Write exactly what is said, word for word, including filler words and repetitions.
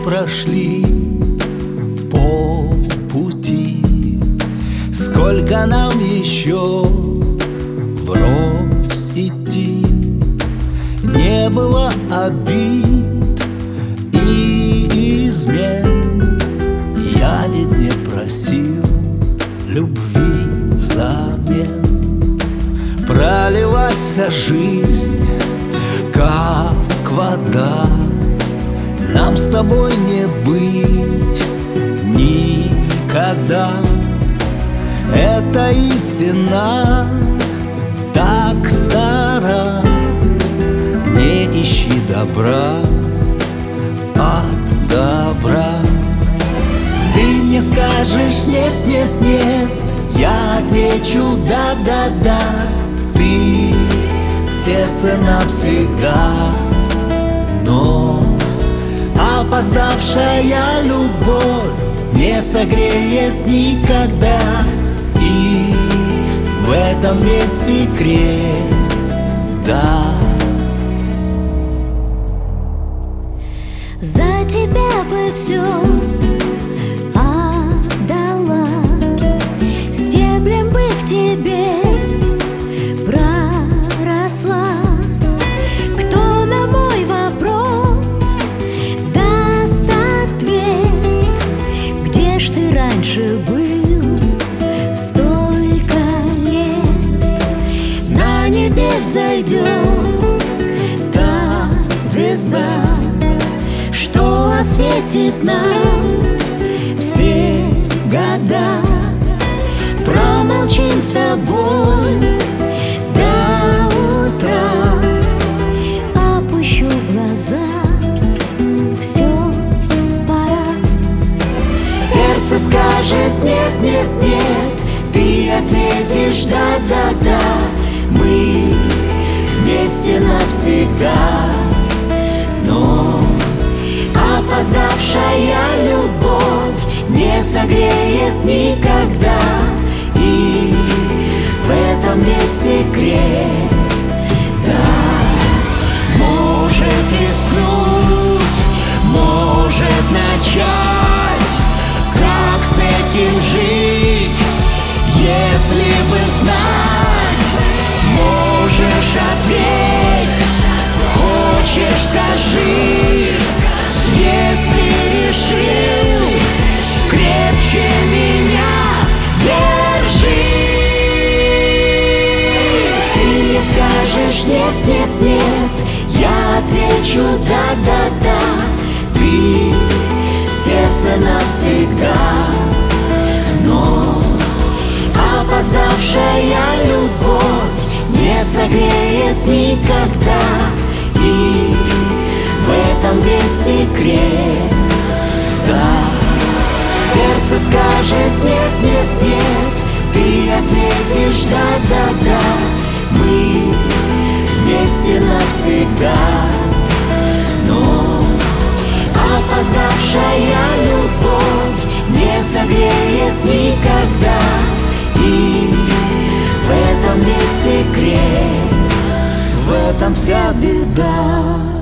прошли полпути. Сколько нам еще врозь идти? Не было обид и измен. Я ведь не просил любви взамен. Пролилась жизнь, как вода. Нам с тобой не быть никогда. Это истина так стара. Не ищи добра от добра. Ты мне скажешь нет, нет, нет, я отвечу да, да, да. Ты в сердце навсегда. Но опоздавшая любовь не согреет никогда. И в этом весь секрет, да. За тебя бы все отдала, стеблем бы в тебе проросла. Кто на мой вопрос даст ответ? Где ж ты раньше был столько лет? На небе взойдет та звезда, что осветит нам все года. Промолчим с тобой до утра. Опущу глаза, все, пора. Сердце скажет нет, нет, нет. Ты ответишь да, да, да. Мы вместе навсегда. Но опоздавшая любовь не согреет никогда. И в этом весь секрет, да. Может рискнуть, может начать. Как с этим жить, если бы знать? Можешь ответь, хочешь скажи. Если решил, крепче меня держи. Ты мне скажешь нет, нет, нет, я отвечу да, да, да. Ты в сердце навсегда. Но опоздавшая любовь не согреет никогда. И в этом весь секрет, да. Сердце скажет нет, нет, нет. Ты ответишь да, да, да. Мы вместе навсегда. Но опоздавшая любовь не согреет никогда. И в этом весь секрет, в этом вся беда.